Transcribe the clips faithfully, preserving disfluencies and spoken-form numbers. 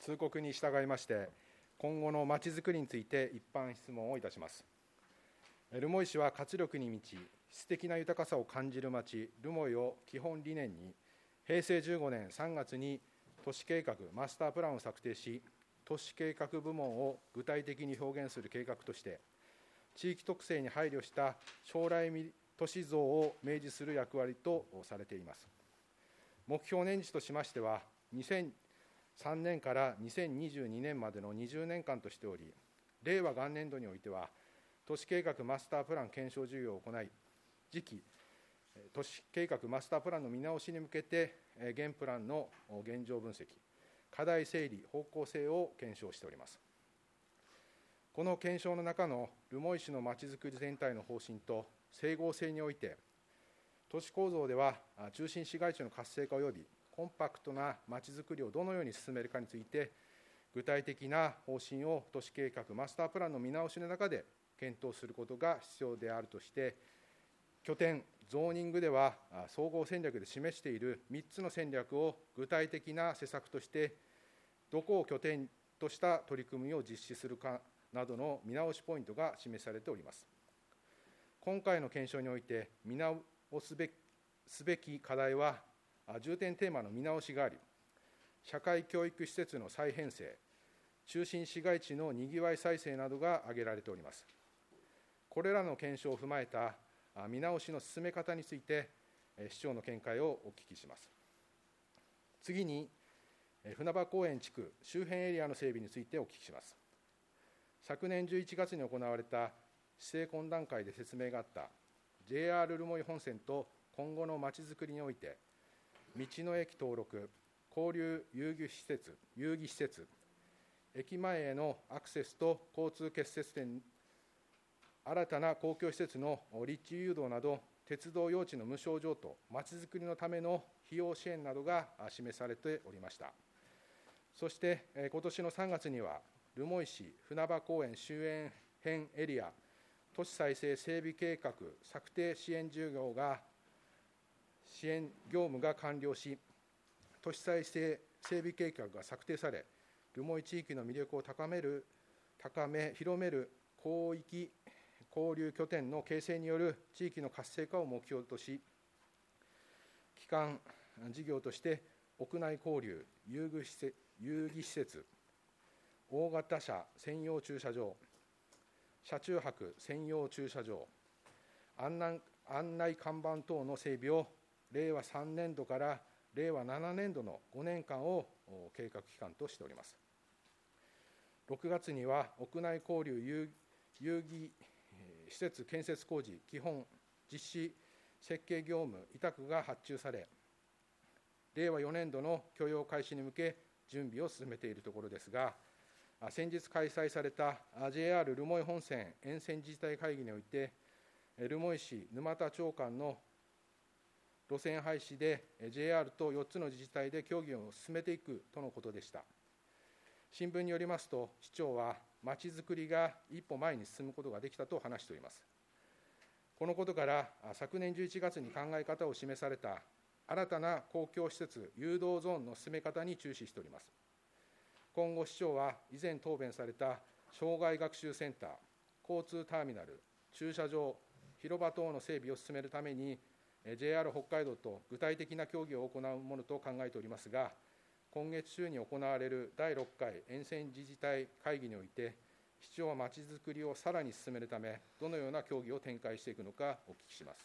通告に従いまして、今後のまちづくりについて一般質問をいたします。留萌市は活力に満ち、質的な豊かさを感じる町、留萌を基本理念に、へいせいじゅうごねんさんがつに都市計画マスタープランを策定し、都市計画部門を具体的に表現する計画として、地域特性に配慮した将来都市像を明示する役割とされています。目標年次としましては、にせんさんねんからにせんにじゅうにねんまでのにじゅうねんかんとしており、令和元年度においては、都市計画マスタープラン検証事業を行い、次期都市計画マスタープランの見直しに向けて、現プランの現状分析、課題整理、方向性を検証しております。この検証の中の留萌市のまちづくり全体の方針と整合性において、都市構造では中心市街地の活性化及びコンパクトなまちづくりをどのように進めるかについて、具体的な方針を都市計画マスタープランの見直しの中で検討することが必要であるとして、拠点、ゾーニングでは総合戦略で示しているみっつの戦略を具体的な施策として、どこを拠点とした取り組みを実施するかなどの見直しポイントが示されております。今回の検証において、見直すべき、すべき課題は、重点テーマの見直しがあり、社会教育施設の再編成、中心市街地のにぎわい再生などが挙げられております。これらの検証を踏まえた見直しの進め方について、市長の見解をお聞きします。次に、船場公園地区周辺エリアの整備についてお聞きします。昨年じゅういちがつに行われた市政懇談会で説明があった ジェイアール 留萌本線と今後のまちづくりにおいて、道の駅登録、交流遊戯施設、遊戯施設、駅前へのアクセスと交通結節点、新たな公共施設の立地誘導など、鉄道用地の無償譲渡、まちづくりのための費用支援などが示されておりました。そして、今年のさんがつには、留萌市船場公園周辺エリア都市再生整備計画策定支援事業が支援業務が完了し、都市再生整備計画が策定され、留萌地域の魅力を高める、高め、広める広域交流拠点の形成による地域の活性化を目標とし、基幹事業として屋内交流、遊具施設、遊戯施設、大型車専用駐車場、車中泊専用駐車場、案内、案内看板等の整備をれいわさんねんどかられいわななねんどのごねんかんを計画期間としております。ろくがつには屋内交流遊遊戯施設建設工事基本実施設計業務委託が発注され、れいわよねんどの許容開始に向け準備を進めているところですが、先日開催された ジェイアール 留萌本線沿線自治体会議において、留萌市沼田町間の路線廃止で ジェイアール とよっつの自治体で協議を進めていくとのことでした。新聞によりますと、市長はまちづくりが一歩前に進むことができたと話しております。このことから、昨年じゅういちがつに考え方を示された新たな公共施設誘導ゾーンの進め方に注視しております。今後、市長は以前答弁された障害学習センター、交通ターミナル、駐車場、広場等の整備を進めるために、ジェイアール 北海道と具体的な協議を行うものと考えておりますが、今月中に行われるだいろっかい沿線自治体会議において、市長はまちづくりをさらに進めるため、どのような協議を展開していくのかお聞きします。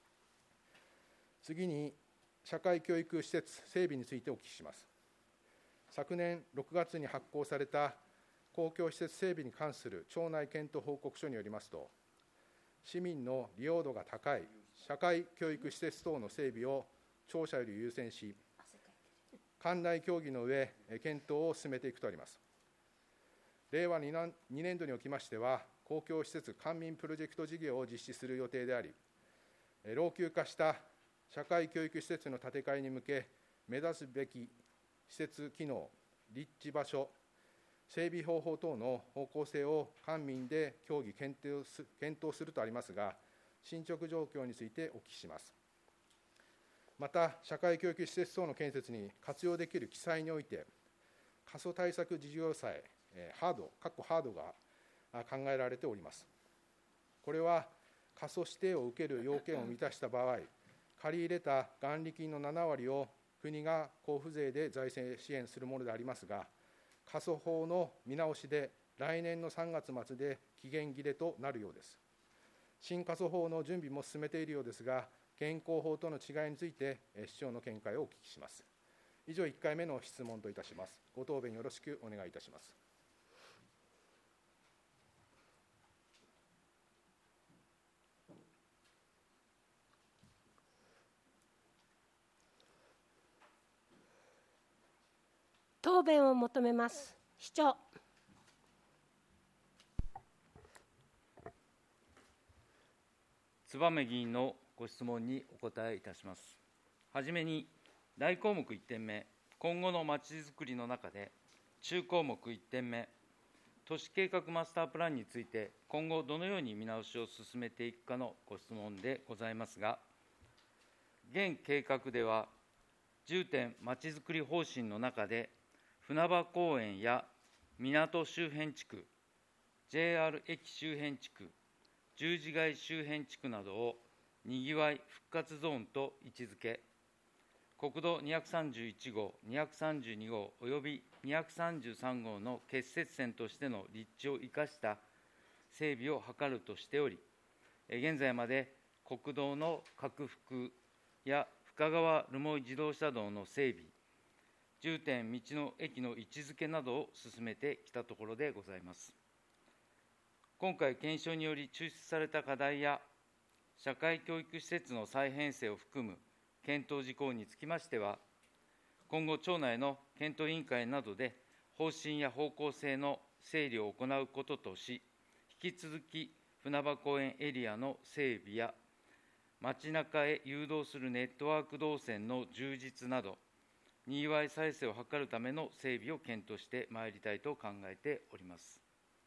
次に、社会教育施設整備についてお聞きします。昨年ろくがつに発行された公共施設整備に関する庁内検討報告書によりますと、市民の利用度が高い社会教育施設等の整備を庁舎より優先し、館内協議の上、検討を進めていくとあります。れいわにねんどにおきましては、公共施設官民プロジェクト事業を実施する予定であり、老朽化した社会教育施設の建て替えに向け、目指すべき施設機能、立地場所、整備方法等の方向性を官民で協議検討す、検討するとありますが、進捗状況についてお聞きします。また、社会教育施設等の建設に活用できる記載において、 過疎対策事業債、ハード、かっこハードが考えられております。これは、過疎指定を受ける要件を満たした場合、借り入れた元利金のななわりを国が交付税で財政支援するものでありますが、過疎法の見直しで来年のさんがつ末で期限切れとなるようです。新過疎法の準備も進めているようですが、現行法との違いについて、市長の見解をお聞きします。以上、いっかいめの質問といたします。ご答弁よろしくお願いいたします。 答弁を求めます。市長。 燕議員のご質問にお答えいたします。はじめに、大項目いってんめ、今後のまちづくりの中で、中項目いってんめ、都市計画マスタープランについて、今後どのように見直しを進めていくかのご質問でございますが、現計画では、重点まちづくり方針の中で、船場公園や港周辺地区、ジェイアール 駅周辺地区、十字街周辺地区などをにぎわい復活ゾーンと位置づけ、国道にひゃくさんじゅういちごう、にひゃくさんじゅうにごうおよびにひゃくさんじゅうさんごうの結節線としての立地を生かした整備を図るとしており、現在まで国道の拡幅や深川留萌自動車道の整備、重点道の駅の位置づけなどを進めてきたところでございます。今回、検証により抽出された課題や、社会教育施設の再編成を含む検討事項につきましては、今後、庁内の検討委員会などで、方針や方向性の整理を行うこととし、引き続き船場公園エリアの整備や、街中へ誘導するネットワーク動線の充実など、にぎわい再生を図るための整備を検討してまいりたいと考えております。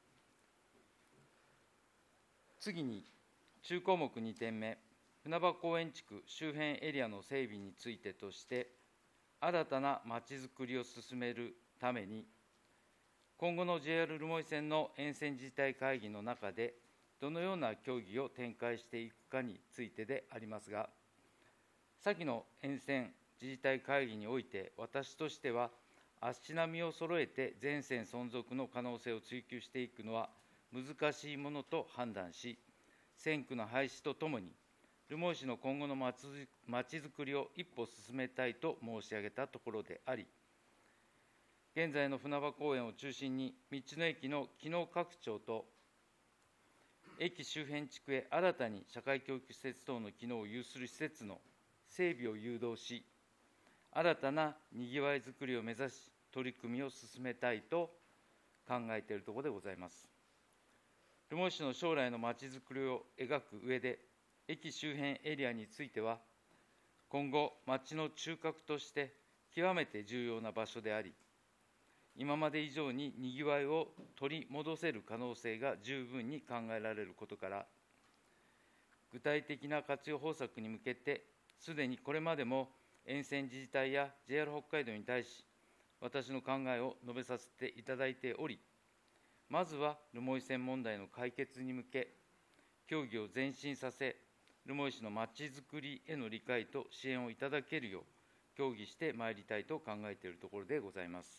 次に、中項目にてんめ、船場公園地区周辺エリアの整備についてとして、新たなまちづくりを進めるために、今後の ジェイアール 留萌線の沿線自治体会議の中で、どのような協議を展開していくかについてでありますが、先の沿線自治体会議において、私としては、足並みを揃えて全線存続の可能性を追求していくのは難しいものと判断し、線区の廃止とともに、留萌市の今後のまちづくりを一歩進めたいと申し上げたところであり、現在の船場公園を中心に、道の駅の機能拡張と、駅周辺地区へ新たに社会教育施設等の機能を有する施設の整備を誘導し、新たなにぎわいづくりを目指し、取り組みを進めたいと考えているところでございます。留萌市の将来のまちづくりを描く上で、駅周辺エリアについては、今後、町の中核として極めて重要な場所であり、今まで以上ににぎわいを取り戻せる可能性が十分に考えられることから、具体的な活用方策に向けて、すでにこれまでも沿線自治体や ジェイアール 北海道に対し、私の考えを述べさせていただいており、まずは留萌線問題の解決に向け、協議を前進させ、留萌市のまちづくりへの理解と支援をいただけるよう、協議してまいりたいと考えているところでございます。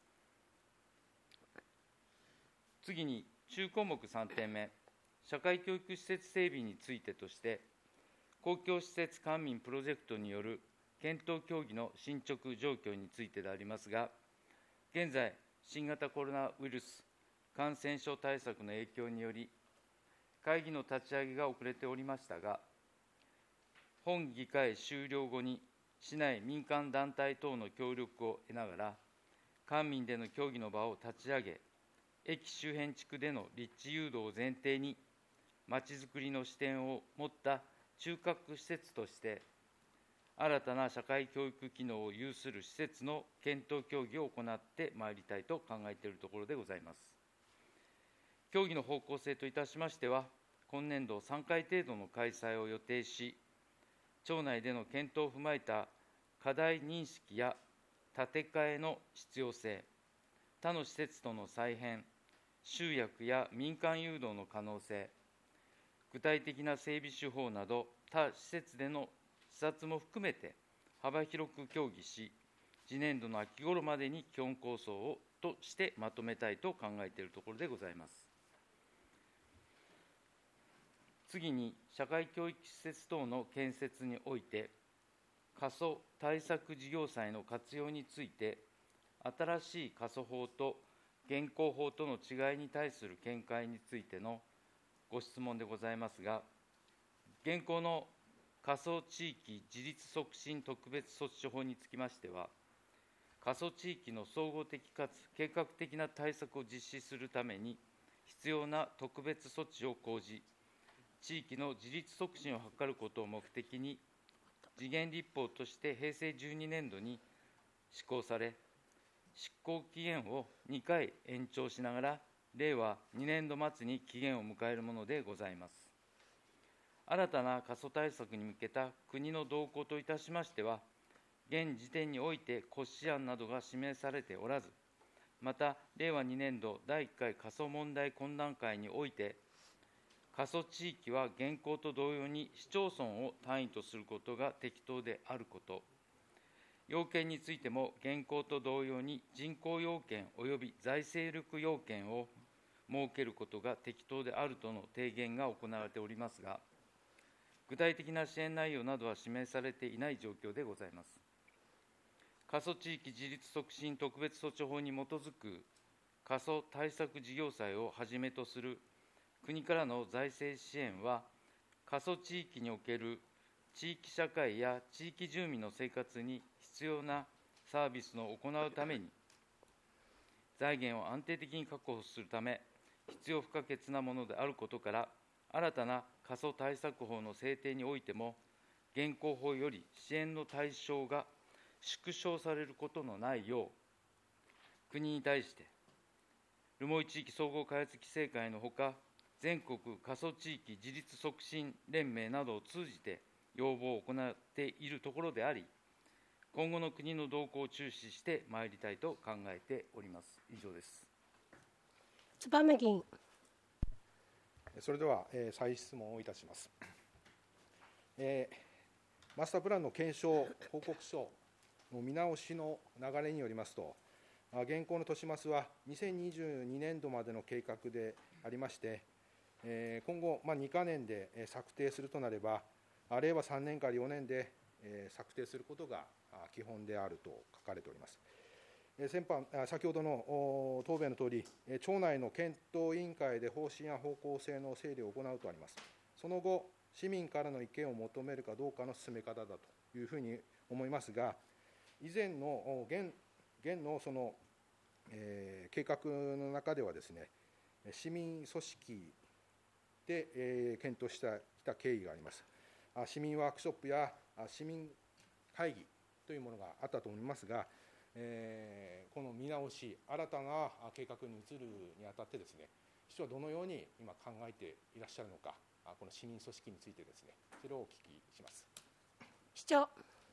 次に、中項目さんてんめ、社会教育施設整備についてとして、公共施設官民プロジェクトによる検討協議の進捗状況についてでありますが、現在、新型コロナウイルス感染症対策の影響により、会議の立ち上げが遅れておりましたが、本議会終了後に、市内民間団体等の協力を得ながら、官民での協議の場を立ち上げ、駅周辺地区での立地誘導を前提に、まちづくりの視点を持った中核施設として、新たな社会教育機能を有する施設の検討協議を行ってまいりたいと考えているところでございます。協議の方向性といたしましては、今年度さんかい程度の開催を予定し、庁内での検討を踏まえた課題認識や建て替えの必要性、 他の施設との再編、集約や民間誘導の可能性、具体的な整備手法など、他施設での視察も含めて幅広く協議し、次年度の秋頃までに基本構想をとしてまとめたいと考えているところでございます。次に、社会教育施設等の建設において、過疎対策事業債の活用について、新しい過疎法と現行法との違いに対する見解についてのご質問でございますが、現行の過疎地域自立促進特別措置法につきましては、過疎地域の総合的かつ計画的な対策を実施するために必要な特別措置を講じ、地域の自立促進を図ることを目的に、時限立法としてへいせいじゅうにねんどに施行され、執行期限をにかい延長しながら、れいわにねんど末に期限を迎えるものでございます。新たな過疎対策に向けた国の動向といたしましては、現時点において骨子案などが示されておらず、また、れいわにねんどだいいっかい過疎問題懇談会において、過疎地域は現行と同様に市町村を単位とすることが適当であること、要件についても現行と同様に人口要件及び財政力要件を設けることが適当であるとの提言が行われておりますが、具体的な支援内容などは示されていない状況でございます。過疎地域自立促進特別措置法に基づく過疎対策事業債をはじめとする国からの財政支援は、過疎地域における地域社会や地域住民の生活に必要なサービスの行うために、財源を安定的に確保するため、必要不可欠なものであることから、新たな過疎対策法の制定においても、現行法より支援の対象が縮小されることのないよう、国に対して、留萌地域総合開発規制会のほか、全国過疎地域自立促進連盟などを通じて要望を行っているところであり、今後の国の動向を注視してまいりたいと考えております。以上です。 燕議員。 それでは、えー、再質問をいたします。えー、マスタープランの検証報告書の見直しの流れによりますと、現行の都市マスはにせんにじゅうにねんどまでの計画でありまして、えー、今後、まあ、にかねんで策定するとなれば、れいわさんねんからよねんで策定することが基本であると書かれております。先般、先ほどの答弁のとおり、町内の検討委員会で方針や方向性の整理を行うとあります。その後、市民からの意見を求めるかどうかの進め方だというふうに思いますが、以前の現、現のその、えー、計画の中ではですね、市民組織で、えー、検討してきた経緯があります。市民ワークショップや市民会議というものがあったと思いますが、えー、この見直し、新たな計画に移るにあたってですね、市長はどのように今考えていらっしゃるのか、この市民組織についてですね、それをお聞きします。 市長。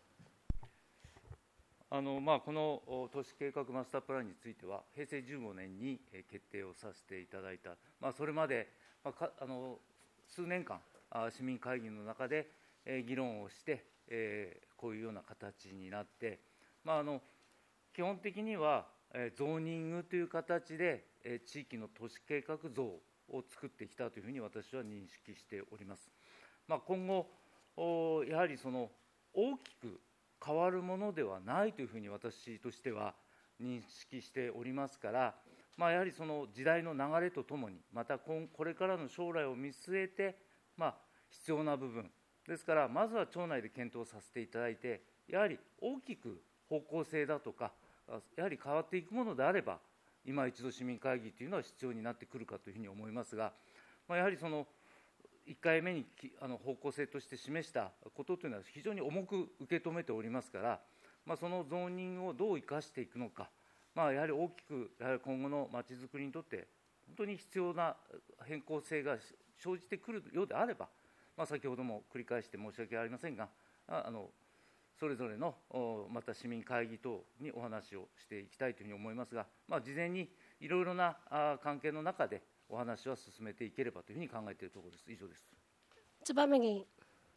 あのまあ、この都市計画マスタープランについては、へいせいじゅうごねんに決定をさせていただいた、まあ、それまで、まあ、かあの数年間、市民会議の中で議論をして、えー、こういうような形になって、まあ、あの基本的にはゾーニングという形で地域の都市計画像を作ってきたというふうに私は認識しております。まあ、今後、やはりその大きく変わるものではないというふうに私としては認識しておりますから、まあ、やはりその時代の流れとともに、またこれからの将来を見据えて、まあ、必要な部分ですから、まずは町内で検討させていただいて、やはり大きく方向性だとか、やはり変わっていくものであれば、今一度市民会議というのは必要になってくるかというふうに思いますが、まあ、やはりそのいっかいめにあの方向性として示したことというのは非常に重く受け止めておりますから、まあ、そのゾーニングをどう生かしていくのか、まあ、やはり大きくやはり今後のまちづくりにとって本当に必要な変更性が生じてくるようであれば、まあ、先ほども繰り返して申し訳ありませんが、あのそれぞれのまた市民会議等にお話をしていきたいというふうに思いますが、まあ、事前にいろいろな関係の中でお話は進めていければというふうに考えているところです。以上です。 燕議員。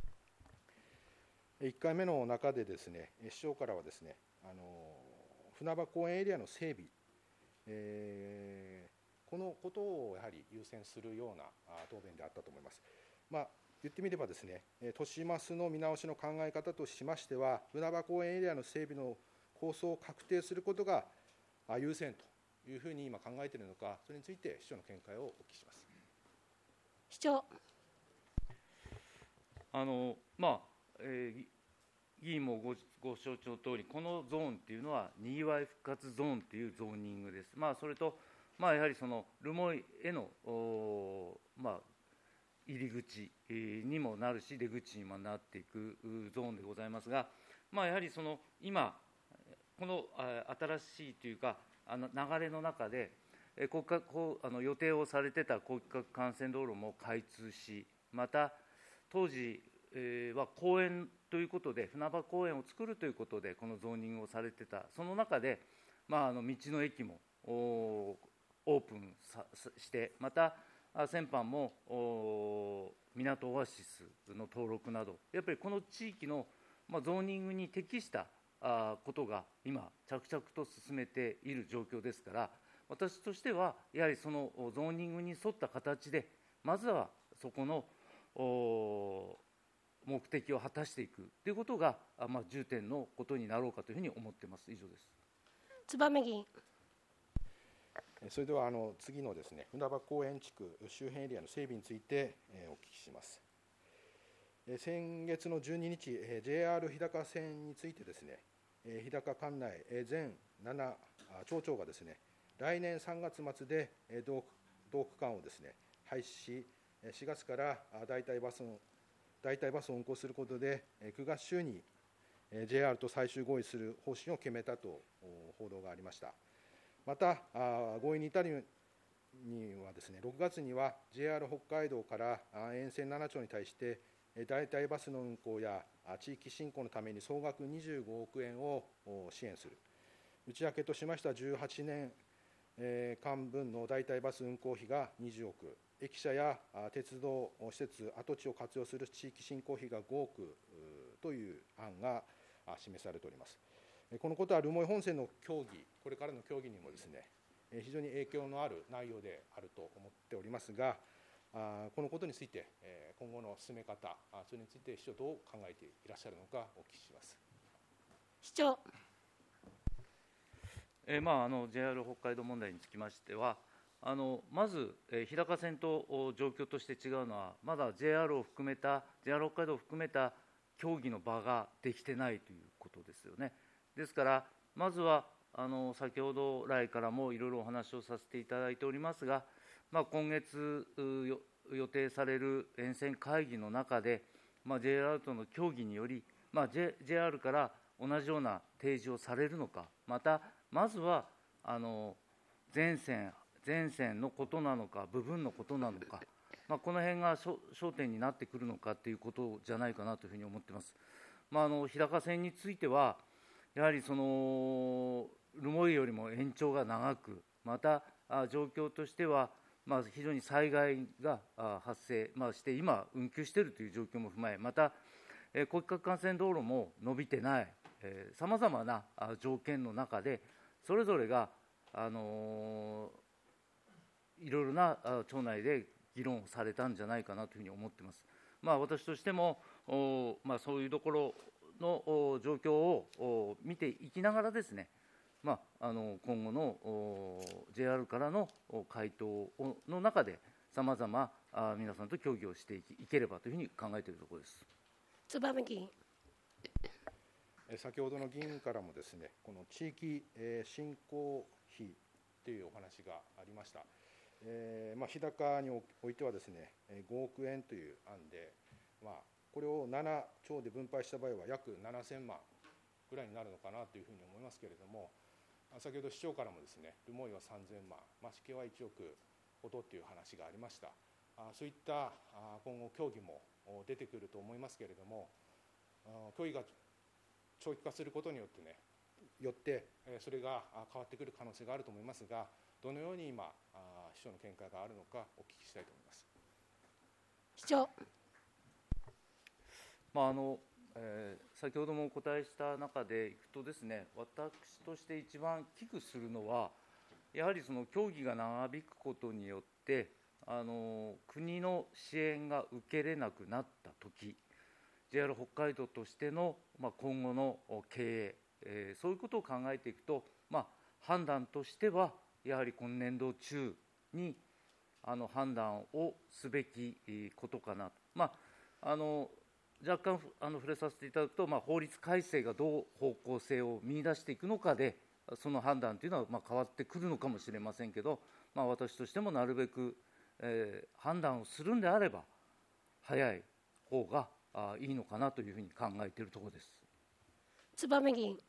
いっかいめの中でですね、市長からはですね、あの船場公園エリアの整備、えー、このことをやはり優先するような答弁であったと思います。まあ、言ってみればですね、都市マスの見直しの考え方としましては、船場公園エリアの整備の構想を確定することが優先というふうに今考えているのか、それについて市長の見解をお聞きします。 市長。 あのまあえー、議員も ご, ご承知のとおり、このゾーンっていうのは、にぎわい復活ゾーンというゾーニングです。まあ、それと、まあ、やはりその留萌への、まあ、入り口にもなるし、出口にもなっていくゾーンでございますが、まあ、やはりその今、この新しいというか、あの流れの中で、国家こうあの予定をされてた高規格幹線道路も開通し、また、当時は公園ということで、船場公園を作るということで、このゾーニングをされてた、その中で、まあ、あの道の駅もオープンさして、また先般も港オアシスの登録など、やっぱりこの地域の、まあ、ゾーニングに適したことが今、着々と進めている状況ですから、私としては、やはりそのゾーニングに沿った形で、まずはそこの目的を果たしていくということが、まあ、重点のことになろうかというふうに思っています。以上です。 燕議員。 それではあの次のですね、船場公園地区周辺エリアの整備についてお聞きします。先月のじゅうににち、ジェイアール 日高線についてですね、日高管内全なな町長がですね、来年さんがつ末で同区間をですね、廃止し、しがつから代替バスの代替バスを運行することで、くがつ中に ジェイアール と最終合意する方針を決めたと報道がありました。また、合意に至るにはですね、ろくがつには ジェイアール 北海道から沿線なな町に対して、代替バスの運行や地域振興のために総額にじゅうごおくえんを支援する。内訳としましては、じゅうはちねんかんぶんの代替バス運行費がにじゅうおく、駅舎や鉄道施設、跡地を活用する地域振興費がごおくという案が示されております。このことは留萌本線の協議、これからの協議にもですね、非常に影響のある内容であると思っておりますが、このことについて、今後の進め方、それについて市長、どう考えていらっしゃるのか、お聞きします。 市長。 えーまあ、あの ジェイアール 北海道問題につきましては、あのまず、えー、日高線と状況として違うのは、まだ ジェイアール を含めた、ジェイアール 北海道を含めた協議の場ができてないということですよね。ですから、まずはあの先ほど来からもいろいろお話をさせていただいておりますが、まあ、今月予定される沿線会議の中で、まあ、ジェイアール との協議により、まあ、ジェイアール から同じような提示をされるのか、また、まずはあの全線、全線のことなのか、部分のことなのか、まあ、この辺が焦点になってくるのかということじゃないかなというふうに思っています。まあ、あの日高線については、やはりその留萌よりも延長が長く、また状況としては、まあ、非常に災害が発生、まあ、して、今、運休しているという状況も踏まえ、また、国家各幹線道路も伸びてない、さまざまな条件の中で、それぞれが、あのいろいろな町内で議論されたんじゃないかなというふうに思っています。まあ、私としても、まあ、そういうところの状況を見ていきながらですね、まあ、あの今後の ジェイアール からの回答の中で、さまざま皆さんと協議をしていければというふうに考えているところです。 燕議員。 先ほどの議員からもですね、この地域振興費というお話がありました。えーまあ、日高においてはですね、ごおくえんという案で、まあ、これをなな町で分配した場合は約ななせんまんぐらいになるのかなというふうに思いますけれども、先ほど市長からもですね、留萌はさんぜんまん、増毛はいちおくほどという話がありました。そういった今後協議も出てくると思いますけれども、協議が長期化することによってね、よってそれが変わってくる可能性があると思いますが、どのように今、市長の見解があるのかお聞きしたいと思います。 市長。 まああのえー、先ほどもお答えした中でいくとですね、私として一番危惧するのは、やはりその協議が長引くことによって、あの国の支援が受けれなくなったとき、ジェイアール 北海道としての、まあ、今後の経営、えー、そういうことを考えていくと、まあ、判断としては、やはり今年度中にあの判断をすべきことかなと。まああの若干あの触れさせていただくと、まあ、法律改正がどう方向性を見出していくのかで、その判断というのはまあ変わってくるのかもしれませんけど、まあ、私としてもなるべく、えー、判断をするんであれば、早い方があいいのかなというふうに考えているところです。 燕議員。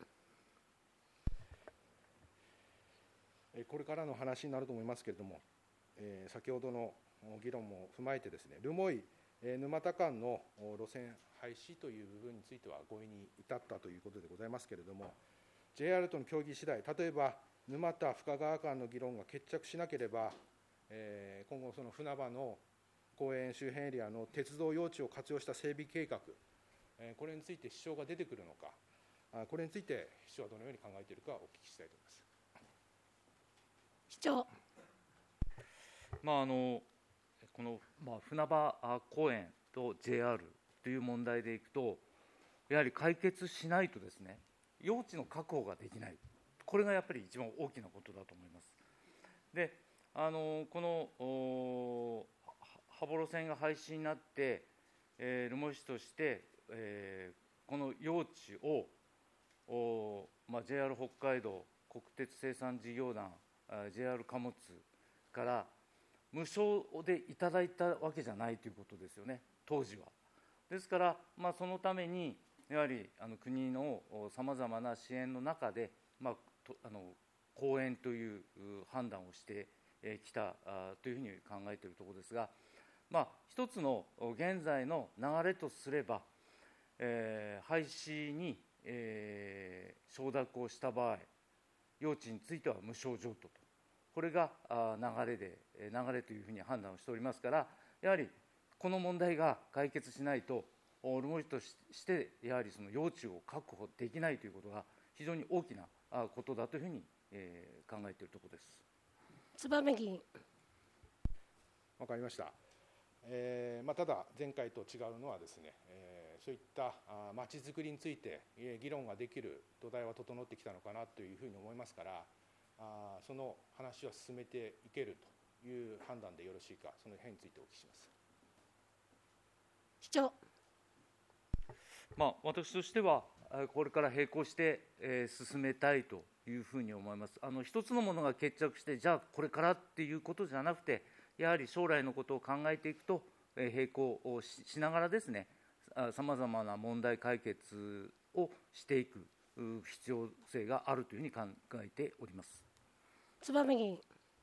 これからの話になると思いますけれども、えー、先ほどの議論も踏まえてですね、留萌沼田間の路線廃止という部分については合意に至ったということでございますけれども、 ジェイアール との協議次第、例えば沼田深川間の議論が決着しなければ、えー、今後その船場の公園周辺エリアの鉄道用地を活用した整備計画、えー、これについて支障が出てくるのか、これについて市長はどのように考えているかお聞きしたいと思います。 市長。 まああのこの、まあ、船場公園と ジェイアール という問題でいくと、やはり解決しないとですね、用地の確保ができない、これがやっぱり一番大きなことだと思います。で、あのこの羽幌線が廃止になって、えー、留萌市として、えー、この用地を、まあ、ジェイアール 北海道国鉄生産事業団 ジェイアール 貨物から無償でいただいたわけじゃないということですよね、当時は。ですから、まあ、そのためにやはりあの国のさまざまな支援の中で、まあ、とあの公園という判断をしてきたというふうに考えているところですが、まあ、一つの現在の流れとすれば、えー、廃止に、えー、承諾をした場合、用地については無償譲渡と、これが流れで流れというふうに判断をしておりますから、やはりこの問題が解決しないと、留萌市としてやはりその用地を確保できないということが非常に大きなことだというふうに考えているところです。 燕議員。 わかりました。えーまあ、ただ、前回と違うのはですね、えー、そういったまちづくりについて議論ができる土台は整ってきたのかなというふうに思いますから、あその話を進めていけるという判断でよろしいか、その辺についてお聞きします。 市長。 まあ、私としては、これから並行して、えー、進めたいというふうに思います。あの一つのものが決着して、じゃあこれからっていうことじゃなくて、やはり将来のことを考えていくと、えー、並行を し, しながらですね、さまざまな問題解決をしていく必要性があるというふうに考えております。 燕議員。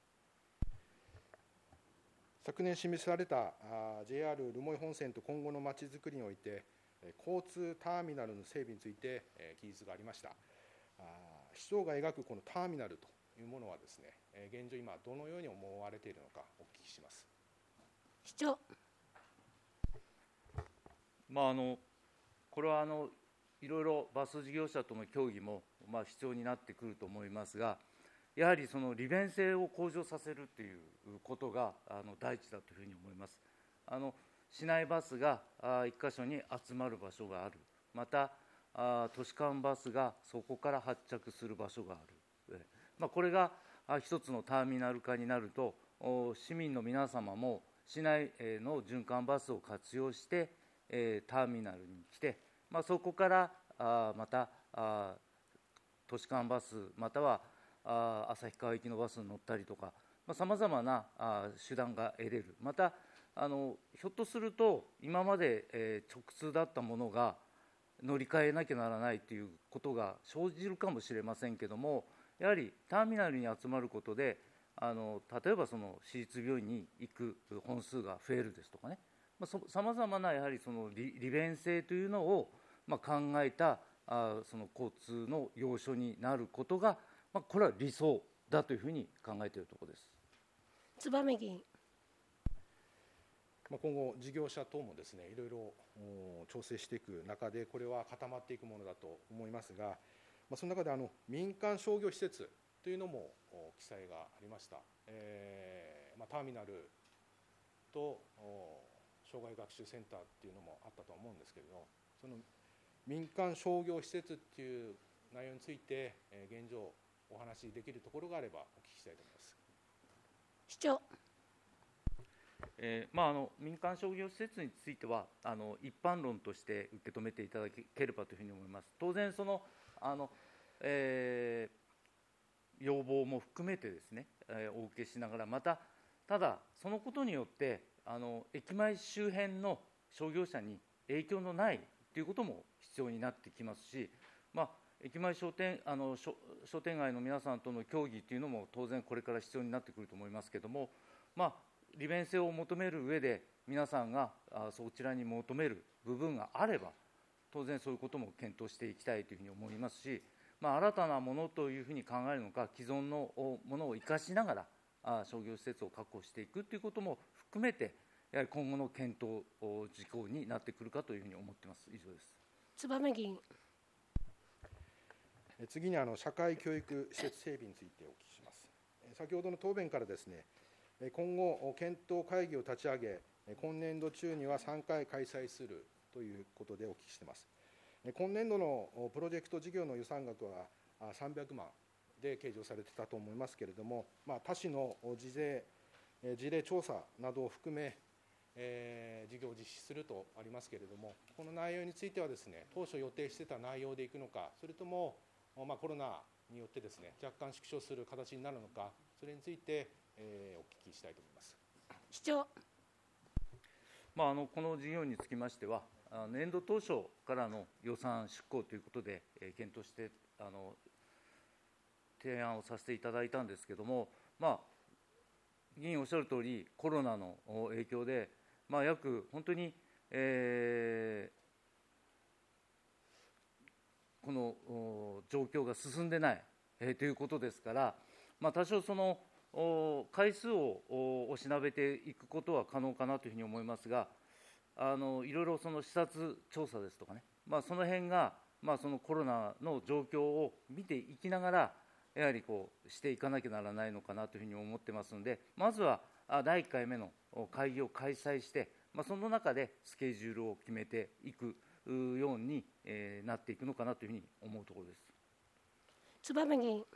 昨年示された ジェイアール 留萌本線と今後のまちづくりにおいて、交通ターミナルの整備について記述がありました。市長が描くこのターミナルというものはですね、現状今どのように思われているのかお聞きします。 市長。 まあ、あのこれはあのいろいろバス事業者との協議もまあ必要になってくると思いますが、やはりその利便性を向上させるということがあの第一だというふうに思います。あの市内バスが一箇所に集まる場所がある、また都市間バスがそこから発着する場所がある、まあ、これが一つのターミナル化になると、市民の皆様も市内の循環バスを活用してターミナルに来て、まあ、そこからまた都市間バスまたは旭川行きのバスに乗ったりとか、さまざまな手段が得れる。またあのひょっとすると今まで、えー、直通だったものが乗り換えなきゃならないということが生じるかもしれませんけども、やはりターミナルに集まることで、あの例えばその私立病院に行く本数が増えるですとかね、さまざまなやはりその 利, 利便性というのを、まあ、考えたあその交通の要所になることが、まあ、これは理想だというふうに考えているところです。 燕議員。 まあ、今後、事業者等もですねいろいろ調整していく中で、これは固まっていくものだと思いますが、まあ、その中であの民間商業施設というのも記載がありました。えーまあ、ターミナルと障害学習センターっていうのもあったと思うんですけれど、その民間商業施設っていう内容について、えー、現状お話しできるところがあればお聞きしたいと思います。 市長。 えーまあ、あの民間商業施設についてはあの一般論として受け止めていただければというふうに思います。当然そのあの、えー、要望も含めてですね、えー、お受けしながら、またただそのことによってあの駅前周辺の商業者に影響のないということも必要になってきますし、まあ、駅前商店あの商商店街の皆さんとの協議というのも当然これから必要になってくると思いますけれども、まあ、利便性を求める上で皆さんがあそちらに求める部分があれば、当然そういうことも検討していきたいというふうに思いますし、まあ、新たなものというふうに考えるのか、既存のものを生かしながらあ商業施設を確保していくということも含めて、やはり今後の検討事項になってくるかというふうに思っています。以上です。 燕議員。 次にあの社会教育施設整備についてお聞きします。先ほどの答弁からですね、今後検討会議を立ち上げ、今年度中にはさんかい開催するということでお聞きしています。今年度のプロジェクト事業の予算額はさんびゃくまんで計上されていたと思いますけれども、まあ、他市の事例事例調査などを含め、えー、事業を実施するとありますけれども、この内容についてはですね、当初予定していた内容でいくのか、それとも、まあ、コロナによってですね若干縮小する形になるのか、それについて、えー、お聞きしたいと思います。 市長。 まあ、あのこの事業につきましては、年度当初からの予算執行ということで、えー、検討してあの提案をさせていただいたんですけれども、まあ、議員おっしゃるとおり、コロナの影響で、まあ、約本当に、えー、この状況が進んでない、えー、ということですから、まあ、多少その回数をおしなべていくことは可能かなというふうに思いますが、あのいろいろその視察調査ですとかね、まあ、その辺が、まあ、そのコロナの状況を見ていきながら、やはりこうしていかなきゃならないのかなというふうに思ってますので、まずはだいいっかいめの会議を開催して、まあ、その中でスケジュールを決めていくようになっていくのかなというふうに思うところです。 燕議員。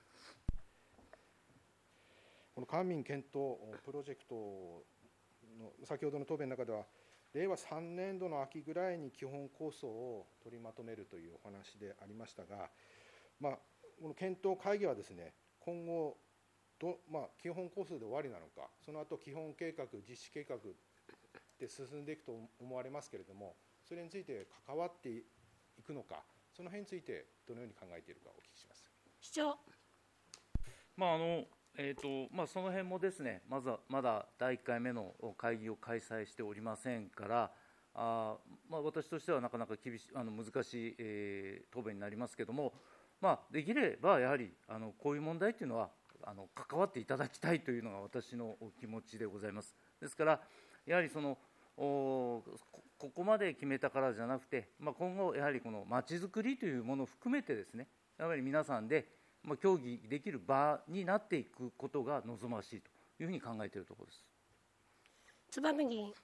この官民検討プロジェクトの先ほどの答弁の中では、れいわさんねんどの秋ぐらいに基本構想を取りまとめるというお話でありましたが、まあ、この検討会議はですね、今後ど、まあ、基本構想で終わりなのか、その後基本計画、実施計画で進んでいくと思われますけれども、それについて関わっていくのか、その辺についてどのように考えているかお聞きします。 市長。 まああのえーとまあ、その辺もですね、まずはまだだいいっかいめの会議を開催しておりませんから、あまあ、私としてはなかなか厳しあの難しい、えー、答弁になりますけれども、まあ、できればやはりあのこういう問題というのはあの関わっていただきたいというのが私の気持ちでございます。ですから、やはりそのここまで決めたからじゃなくて、まあ、今後、やはりこのまちづくりというものを含めてですね、やはり皆さんでまあ、協議できる場になっていくことが望ましいというふうに考えているところです。 燕議員。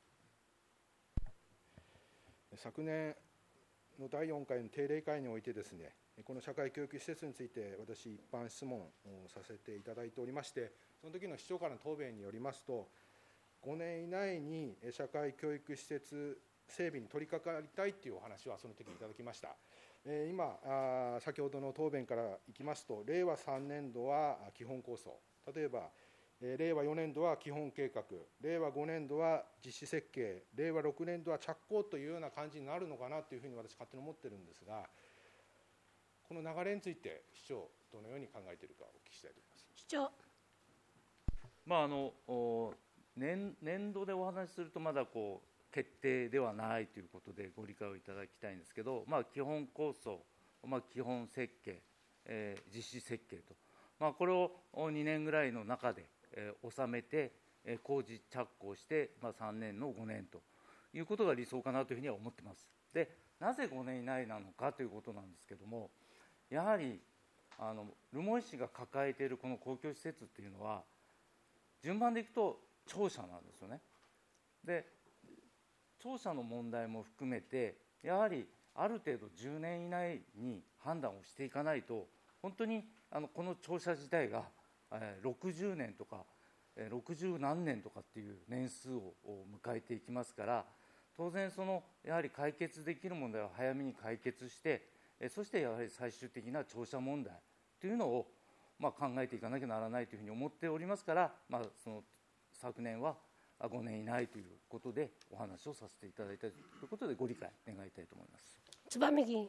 昨年のだいよんかいの定例会においてですね、この社会教育施設について私、一般質問をさせていただいておりまして、その時の市長からの答弁によりますと、ごねん以内に社会教育施設整備に取り掛かりたいというお話はその時いただきました。今、先ほどの答弁からいきますと、れいわさんねんどは基本構想、例えば、れいわよねんどは基本計画、れいわごねんどは実施設計、れいわろくねんどは着工というような感じになるのかなというふうに私、勝手に思ってるんですが、この流れについて、市長、どのように考えているかお聞きしたいと思います。 市長。 まああの年年度でお話しすると、まだこう決定ではないということでご理解をいただきたいんですけど、まあ、基本構想まあ、基本設計、えー、実施設計と、まあ、これをにねんぐらいの中で、えー、収めて、えー、工事着工して、まあ、さんねんのごねんということが理想かなというふうには思っています。で、なぜごねん以内なのかということなんですけども、やはりあの留萌市が抱えているこの公共施設っていうのは、順番でいくと庁舎なんですよね。で、庁舎の問題も含めて、やはりある程度じゅうねん以内に判断をしていかないと、本当にあのこの庁舎自体が、えー、ろくじゅうねんとか、えー、ろくじゅう何年とかっていう年数を迎えていきますから、当然そのやはり解決できる問題は早めに解決して、えー、そしてやはり最終的な庁舎問題というのを、まあ、考えていかなきゃならないというふうに思っておりますから、まあ、その昨年はごねん以内ということでお話をさせていただいたということで、ご理解願いたいと思います。 燕議員。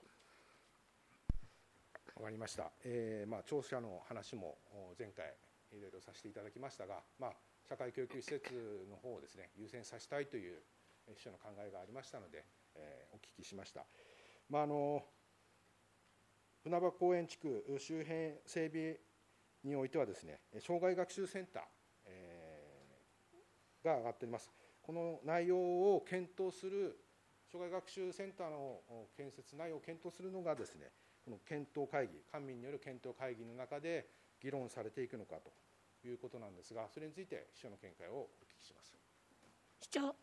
わかりました。えーまあ、庁舎の話も前回いろいろさせていただきましたが、まあ、社会教育施設の方をですね、優先させたいという秘書の考えがありましたので、えー、お聞きしました。まあ、あの船場公園地区周辺整備においてはですね、障害学習センター、えー、が上がっております。この内容を検討する障害学習センターの建設内容を検討するのがですね、この検討会議、官民による検討会議の中で議論されていくのかということなんですが、それについて秘書の見解をお聞きします。 市長。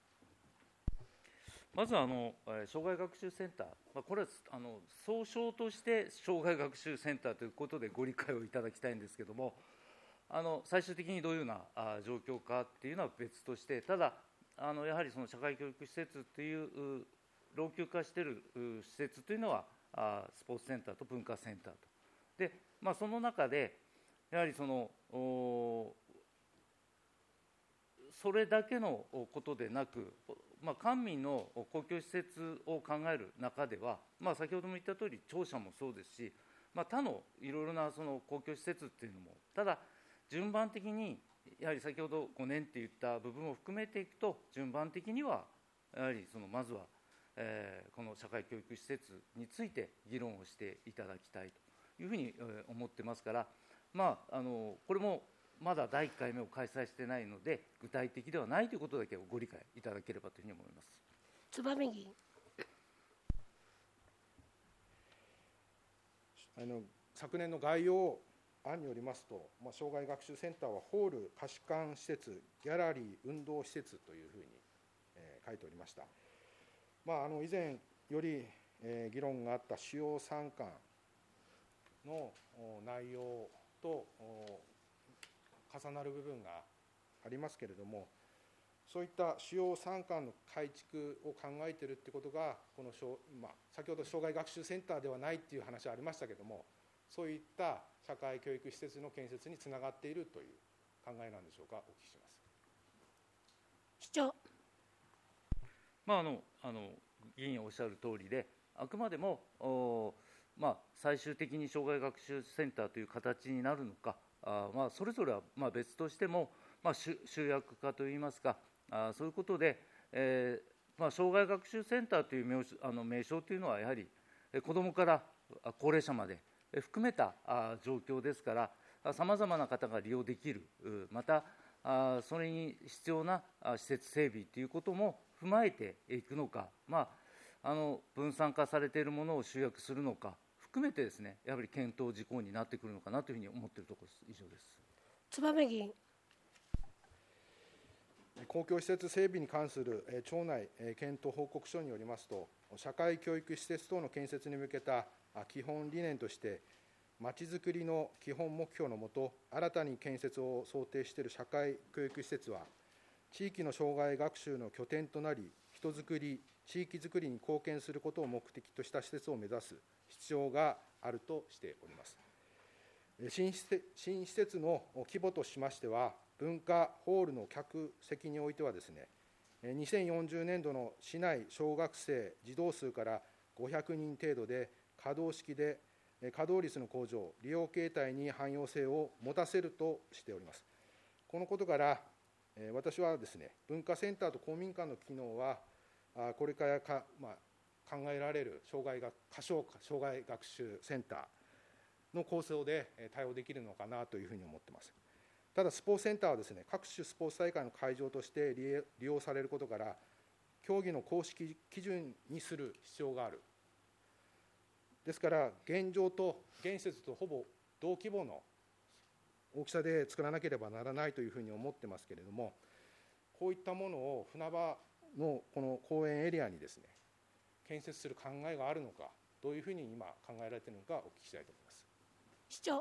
まずあの障害学習センター、これはあの総称として障害学習センターということでご理解をいただきたいんですけれども、あの最終的にどういうような状況かっていうのは別として、ただあのやはりその社会教育施設という老朽化している施設というのはスポーツセンターと文化センターとで、まあ、その中でやはりそのそれだけのことでなく、まあ、官民の公共施設を考える中では、まあ、先ほども言ったとおり庁舎もそうですし、まあ、他のいろいろなその公共施設っていうのも、ただ順番的にやはり先ほどごねんって言った部分を含めていくと、順番的にはやはりそのまずは、えー、この社会教育施設について議論をしていただきたいというふうに思ってますから、まあ、あのこれもまだだいいっかいめを開催していないので、具体的ではないということだけをご理解いただければというふうに思います。 燕議員。 あの昨年の概要案によりますと、まあ、障害学習センターはホール、貸し館施設、ギャラリー、運動施設というふうに、えー、書いておりました。まあ、あの以前より、えー、議論があった主要さんかんの内容と重なる部分がありますけれども、そういった主要さんかんの改築を考えているということが、この、まあ、先ほど障害学習センターではないという話はありましたけれども、そういった社会教育施設の建設につながっているという考えなんでしょうか、お聞きします。 市長。 まあ、あのあの議員おっしゃる通りで、あくまでも、まあ、最終的に障害学習センターという形になるのか、あまあ、それぞれはまあ別としても、まあ、集約化といいますか、あそういうことで、えーまあ、障害学習センターという名称、あの名称というのは、やはり子どもから高齢者まで含めた状況ですから、さまざまな方が利用できる、またそれに必要な施設整備ということも踏まえていくのか、まあ、あの分散化されているものを集約するのか含めてですね、やはり検討事項になってくるのかなというふうに思っているところです。以上です。 燕議員。 公共施設整備に関する庁内検討報告書によりますと、社会教育施設等の建設に向けた基本理念として、まちづくりの基本目標のもと、新たに建設を想定している社会教育施設は、地域の障害学習の拠点となり、人づくり、地域づくりに貢献することを目的とした施設を目指す必要があるとしております。新施設の規模としましては、文化ホールの客席においてはですね、にせんよんじゅうねんどの市内小学生児童数からごひゃくにん程度で、可動式で稼働率の向上、利用形態に汎用性を持たせるとしております。このことから、私はですね、文化センターと公民館の機能は、これからか、まあ、 考えられる障害学仮想障害学習センターの構想で対応できるのかなというふうに思っています。ただスポーツセンターはですね、各種スポーツ大会の会場として利用されることから、競技の公式基準にする必要がある。ですから現状と現施設とほぼ同規模の大きさで作らなければならないというふうに思ってますけれども、こういったものを船場のこの公園エリアにですね、建設する考えがあるのか、どういうふうに今考えられているのかお聞きしたいと思います。 市長。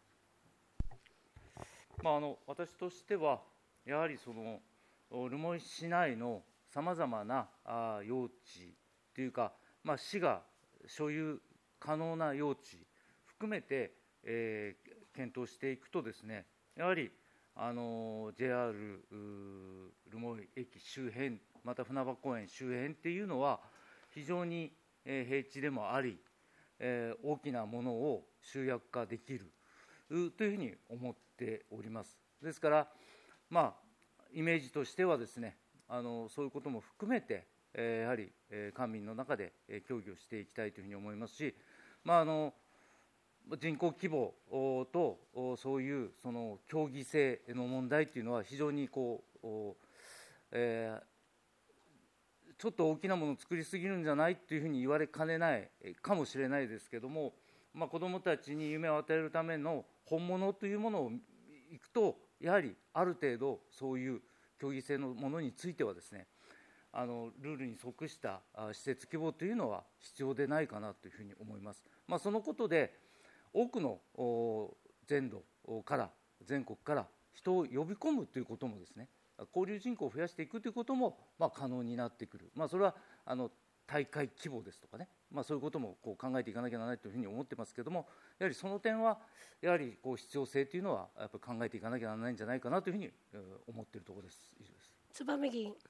まあ、あの私としては、やはりその留萌市内のさまざまなあ用地というか、まあ、市が所有可能な用地含めて、えー、検討していくとですね、やはりあの ジェイアール 留萌駅周辺、また船場公園周辺っていうのは非常に、えー、平地でもあり、えー、大きなものを集約化できるというふうに思っております。ですから、まあ、イメージとしてはですね、あのそういうことも含めて、えー、やはり、えー、官民の中で、えー、協議をしていきたいというふうに思いますし、まあ、あの人口規模とそういうその競技性の問題というのは非常にこう、えー、ちょっと大きなものを作りすぎるんじゃないというふうに言われかねないかもしれないですけども、まあ、子どもたちに夢を与えるための本物というものをいくと、やはりある程度そういう競技性のものについてはですね、あのルールに即した施設規模というのは必要でないかなというふうに思います。まあ、そのことで多くの全土から全国から人を呼び込むということもですね、交流人口を増やしていくということもまあ可能になってくる、まあ、それはあの大会規模ですとかね、まあ、そういうこともこう考えていかなきゃならないというふうに思ってますけれども、やはりその点はやはりこう必要性というのはやっぱり考えていかなきゃならないんじゃないかなというふうに思っているところです。以上です。 燕議員。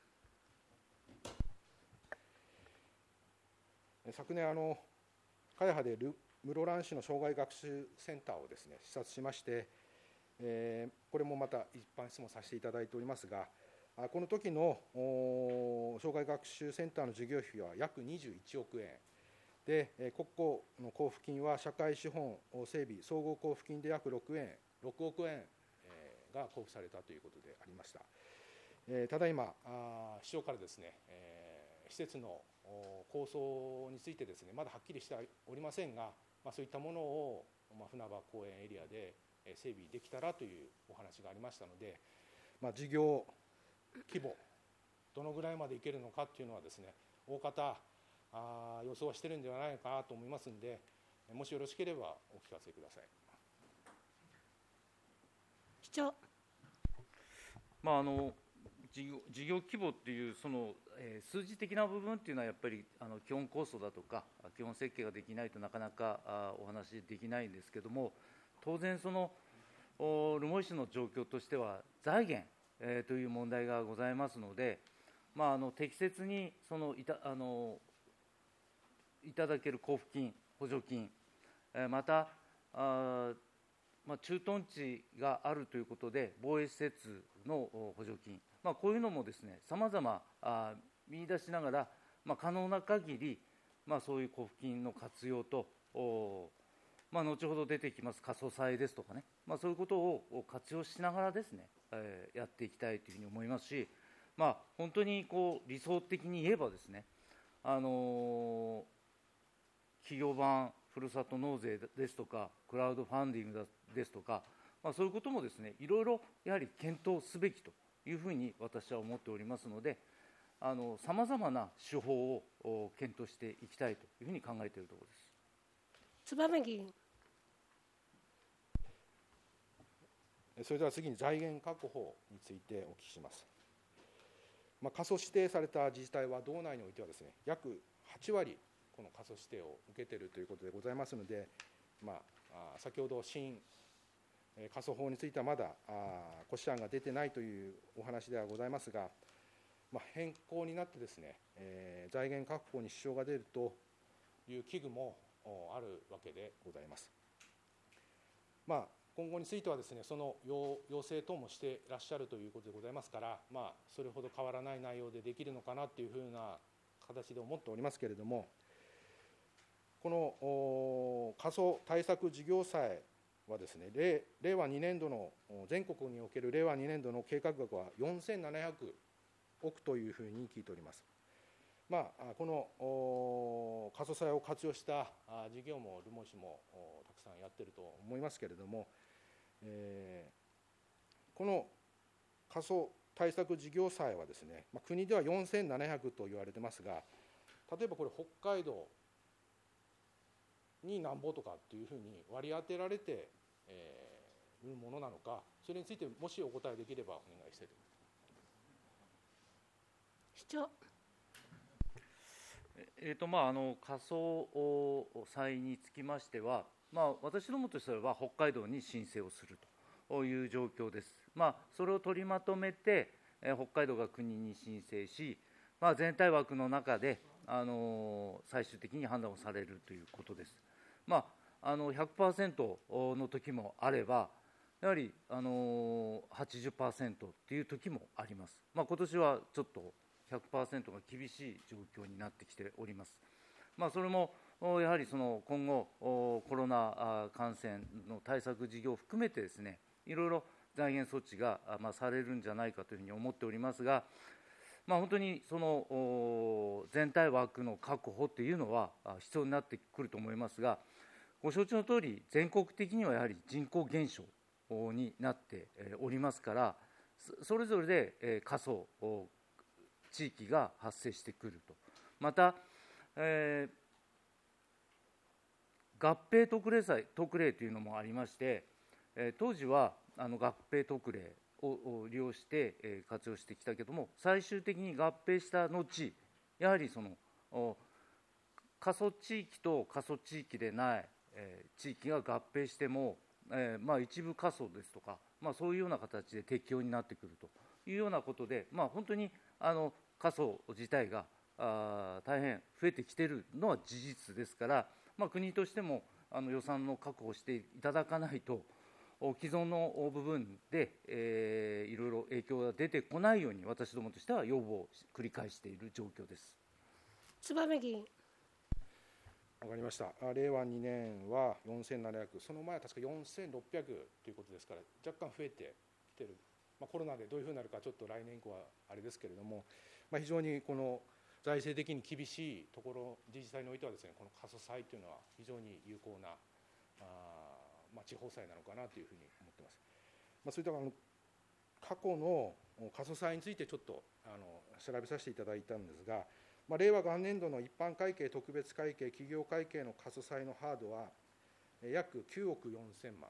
昨年あの会派で室蘭市の障害学習センターをですね視察しまして、えー、これもまた一般質問させていただいておりますが、この時の障害学習センターの事業費は約にじゅういちおくえんで、国庫の交付金は社会資本整備総合交付金で約ろくおくえんが交付されたということでありました。ただいま市長からですね、施設の構想についてですねまだはっきりしておりませんが、まあ、そういったものを、まあ、船場公園エリアで整備できたらというお話がありましたので、まあ、事業規模どのぐらいまでいけるのかっていうのはですね大方あ予想はしてるんではないかなと思いますので、もしよろしければお聞かせください。 市長。 まああの事業、事業規模っていうその、えー、数字的な部分っていうのはやっぱりあの基本構想だとか基本設計ができないとなかなかあお話できないんですけども、当然その留萌市の状況としては財源、えー、という問題がございますので、まあ、あの適切にそのいたあのいただける交付金、補助金、えー、またあまあ、駐屯地があるということで防衛施設の補助金、まあ、こういうのもですねさまざま見出しながら、まあ、可能な限り、まあ、そういう交付金の活用と、まあ、後ほど出てきます過疎債ですとかね、まあ、そういうことを活用しながらですね、えー、やっていきたいというふうに思いますし、まあ、本当にこう理想的に言えばですね、あのー、企業版ふるさと納税ですとかクラウドファンディングですとか、まあ、そういうこともですねいろいろやはり検討すべきというふうに私は思っておりますので、さまざまな手法を検討していきたいというふうに考えているところです。 燕議員。 それでは次に財源確保についてお聞きします。まあ、過疎指定された自治体は道内においてはですね約はちわりこの過疎指定を受けているということでございますので、まあ、先ほど新過疎法についてはまだ骨子案が出てないというお話ではございますが、まあ、変更になってですね、えー、財源確保に支障が出るという危惧もあるわけでございます。まあ、今後についてはですねその要要請等もしていらっしゃるということでございますから、まあ、それほど変わらない内容でできるのかなというふうな形で思っておりますけれども、 この過疎対策事業債はですね、令和にねん度の、全国における令和にねん度の計画額はよんせんななひゃくおくというふうに聞いております。まあ、この過疎債を活用した事業も留萌市もたくさんやっていると思いますけれども、えー、この過疎対策事業債はですね、まあ、国ではよんせんななひゃくと言われてますが、例えばこれ北海道になんぼとかっていうふうに割り当てられてい、えー、るものなのか、それについてもしお答えできればお願いしたいと思います。 市長。 えーとまあ、あの過疎債につきましては、まあ、私どもとしては北海道に申請をするという状況です。まあ、それを取りまとめて、えー、北海道が国に申請し、まあ、全体枠の中で、あのー、最終的に判断をされるということです。まあ、あの ひゃくパーセント の時もあれば、やはり、あのー、はちじゅっパーセント という時もあります。まあ、今年はちょっとひゃくパーセント が厳しい状況になってきております。まあ、それもやはりその今後、コロナ感染の対策事業を含めてですね、いろいろ財源措置がまあされるんじゃないかというふうに思っておりますが、まあ、本当にその全体枠の確保というのは必要になってくると思いますが、ご承知のとおり、全国的にはやはり人口減少になっておりますから、それぞれで過疎地域が発生してくると。また、えー、合併特例債特例というのもありまして、えー、当時はあの合併特例を利用して、えー、活用してきたけれども、最終的に合併した後、やはりその過疎地域と過疎地域でない、えー、地域が合併しても、えーまあ、一部過疎ですとか、まあ、そういうような形で適用になってくるというようなことで、まあ、本当にあの過疎自体があ大変増えてきているのは事実ですから、まあ、国としてもあの予算の確保していただかないと、既存の部分で、えー、いろいろ影響が出てこないように、私どもとしては要望を繰り返している状況です。 燕議員。 わかりました。令和にねんはよんせんななひゃく、その前は確かよんせんろっぴゃくということですから、若干増えてきている。まあ、コロナでどういうふうになるかちょっと来年以降はあれですけれども、まあ、非常にこの財政的に厳しいところ、自治体においてはですね、この過疎債というのは非常に有効なあ、まあ、地方債なのかなというふうに思っています。まあ、そういったあの過去の過疎債についてちょっとあの調べさせていただいたんですが、まあ、令和元年度の一般会計、特別会計、企業会計の過疎債のハードは約きゅうおくよんせんまん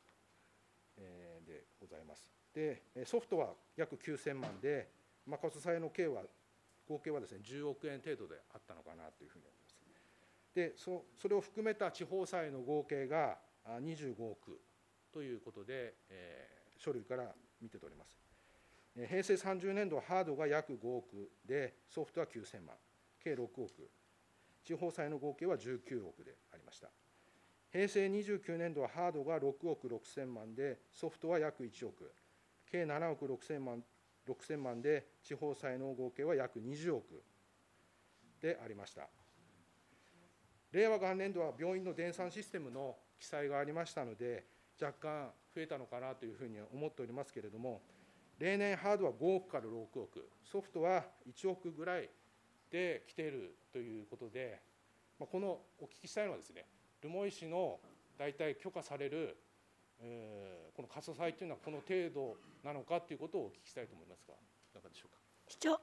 でございます。でソフトは約きゅうせんまんで、まあ、過疎債の計は合計はですねじゅうおくえん程度であったのかなというふうに思います。で そ, それを含めた地方債の合計がにじゅうごおくということで、えー、書類から見て取れます。へいせいさんじゅうねん度はハードが約ごおくで、ソフトはきゅうせんまん、計ろくおく、地方債の合計はじゅうきゅうおくでありました。へいせいにじゅうきゅうねん度はハードがろくおくろくせんまんで、ソフトは約いちおく、計ななおくろくせんまん、ろくせんまんで、地方債の合計は約にじゅうおくでありました。令和元年度は病院の電算システムの記載がありましたので、若干増えたのかなというふうに思っておりますけれども、例年ハードはごおくからろくおく、ソフトはいちおくぐらいで来ているということで、まあ、このお聞きしたいのはですね、留萌市の大体許可される、えー、この過疎債というのはこの程度なのかということをお聞きしたいと思いますが、いかがでしょうか。 市長。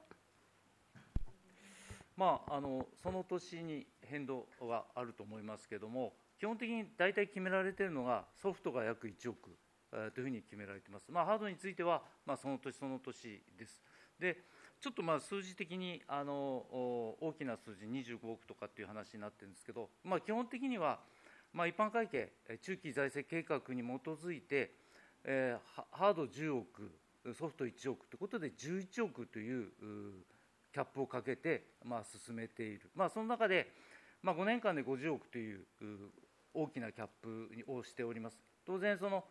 まあ、あのその年に変動があると思いますけれども、基本的に大体決められているのが、ソフトが約いちおくというふうに決められています。まあ、ハードについては、まあ、その年その年です。で、ちょっとまあ数字的にあの大きな数字、にじゅうごおくとかっていう話になってるんですけど、まあ、基本的には、まあ、一般会計、中期財政計画に基づいて、えー、ハードじゅうおく、ソフトいちおくということで、じゅういちおくというキャップをかけて、まあ、進めている。まあ、その中で、まあ、ごねんかんでごじゅうおくという大きなキャップをしております。当然その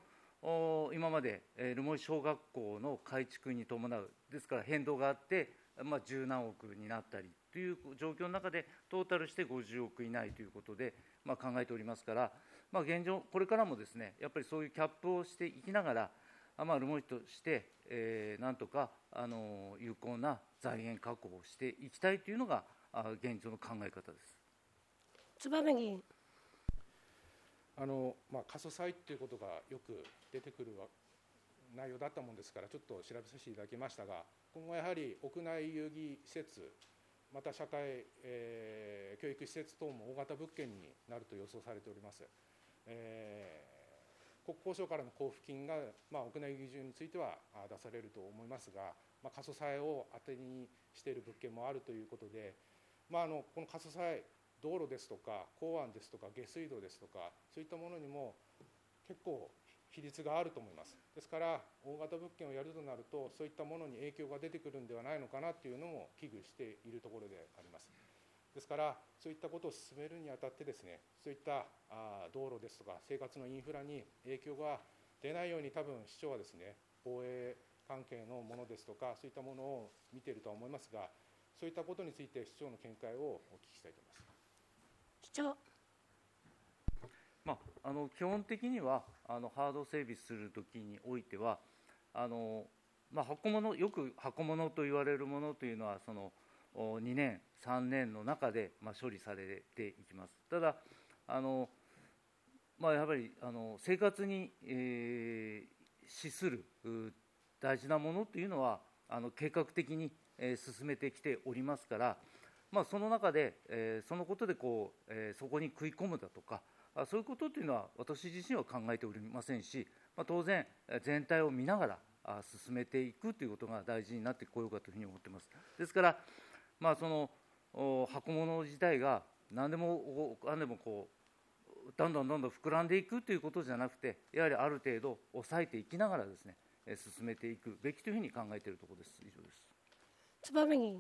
今まで留萌小学校の改築に伴う、ですから変動があって、まあ、十何億になったりという状況の中で、トータルしてごじゅうおく以内ということで、まあ、考えておりますから、まあ、現状、これからもですね、やっぱりそういうキャップをしていきながら、まあ、留萌市として、えー、なんとかあの有効な財源確保をしていきたいというのが、現状の考え方です。 燕議員。 あのまあ、過疎債ということがよく出てくる内容だったものですから、ちょっと調べさせていただきましたが、今後やはり屋内遊戯施設、また社会、えー、教育施設等も大型物件になると予想されております。えー、国交省からの交付金が、まあ、屋内遊戯場については出されると思いますが、まあ、過疎債を当てにしている物件もあるということで、まあ、あのこの過疎債、道路ですとか港湾ですとか下水道ですとか、そういったものにも結構比率があると思います。ですから大型物件をやるとなると、そういったものに影響が出てくるんではないのかなというのも危惧しているところであります。ですからそういったことを進めるにあたってですね、そういったあ道路ですとか生活のインフラに影響が出ないように、多分市長はですね、防衛関係のものですとか、そういったものを見ているとは思いますが、そういったことについて市長の見解をお聞きしたいと思います。 市長。 まあ、あの基本的にはあのハード整備するときにおいては、あの、まあ、箱物、よく箱物と言われるものというのは、そのにねん、さんねんの中で、まあ、処理されていきます。ただ、あのまあ、やはりあの生活に、えー、資する大事なものというのは、あの計画的に、えー、進めてきておりますから、まあ、その中で、えー、そのことでこう、えー、そこに食い込むだとか、そういうことというのは私自身は考えておりませんし、まあ、当然、全体を見ながら進めていくということが大事になってこようかというふうに思っています。ですから、まあ、その箱物自体が何でも何でもこうどんどんどんどん膨らんでいくということじゃなくて、やはりある程度抑えていきながらですね、進めていくべきというふうに考えているところです。以上です。 燕議員。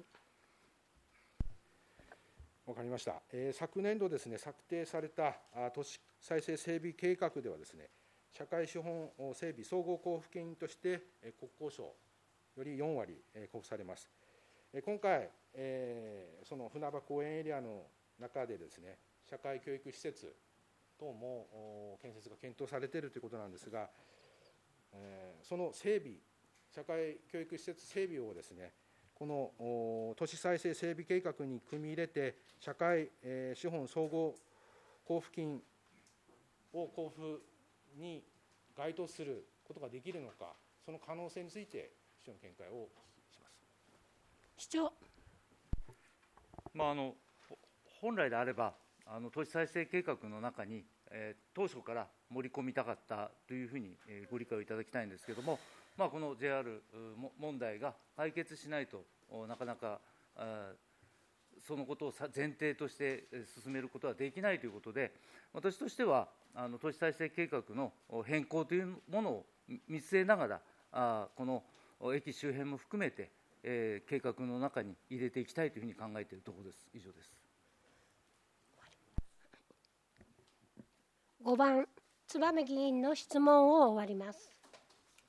わかりました。えー、昨年度ですね、策定されたあ都市再生整備計画ではですね、社会資本整備総合交付金として、えー、国交省よりよんわり、えー、交付されます。えー、今回、えー、その船場公園エリアの中でですね、社会教育施設等も建設が検討されているということなんですが、えー、その整備、社会教育施設整備をですね、この都市再生整備計画に組み入れて、社会、えー、資本総合交付金を交付に該当することができるのか、その可能性について、市長の見解をお聞きします。 市長。 まあ、あの本来であれば、あの都市再生計画の中に、えー、当初から盛り込みたかったというふうに、えー、ご理解をいただきたいんですけれども、まあ、この ジェイアール 問題が解決しないとなかなかそのことを前提として進めることはできないということで、私としてはあの都市再生計画の変更というものを見据えながら、あこの駅周辺も含めて、えー、計画の中に入れていきたいというふうに考えているところです。以上です。 ごばん、燕議員の質問を終わります。